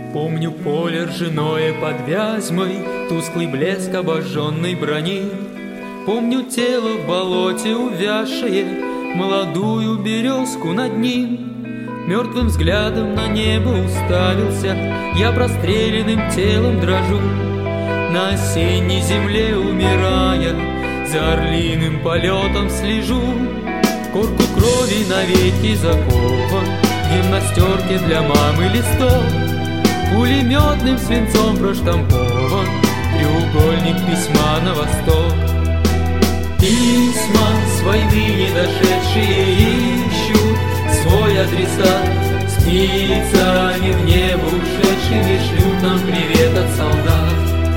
Помню поле ржаное под Вязьмой, тусклый блеск обожженной брони. Помню тело в болоте увязшее, молодую березку над ним. Мертвым взглядом на небо уставился, я простреленным телом дрожу. На осенней земле умирая, за орлиным полетом слежу. Корку крови навеки закован, в гимнастерке для мамы листок. Пулеметным свинцом проштампован треугольник письма на восток. Письма с войны не дошедшие ищут свой адресат. Птицами в небо ушедшими шлют нам привет от солдат.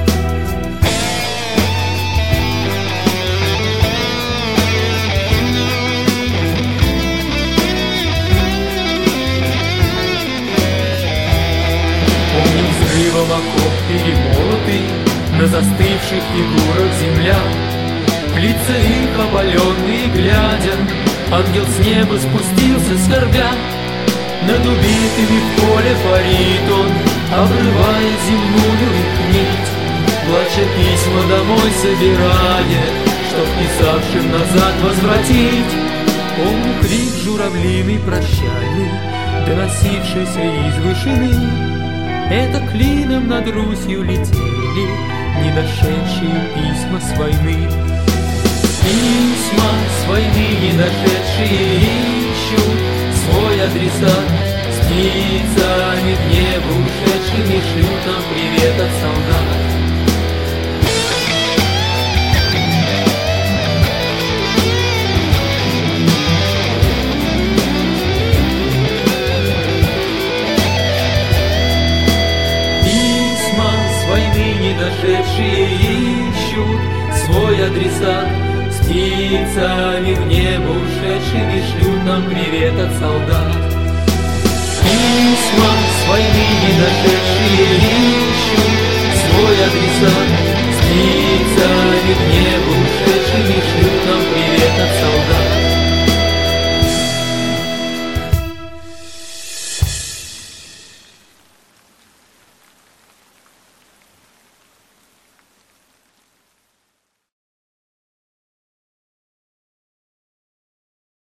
Помню взрывом окоп перемолотый, на застывших фигурах земля. Лица их опаленные глядя, ангел с неба спустился скорбя. Над убитыми в поле парит он, обрывая земную их нить. Плача письма домой собирая, чтоб писавшим назад возвратить. Помню крик журавлиный прощальный, доносившийся из вышины. Это клином над Русью летели не дошедшие письма с войны. Письма с войны не дошедшие ищут свой адресат. С птицами в небо ушедшими шлют нам привет от солдат. Письма с войны не дошедшие ищут свой адресат. С птицами в небо ушедшими шлют нам привет от солдат. Письма с войны не дошедшие ищут свой адресат. С птицами в небо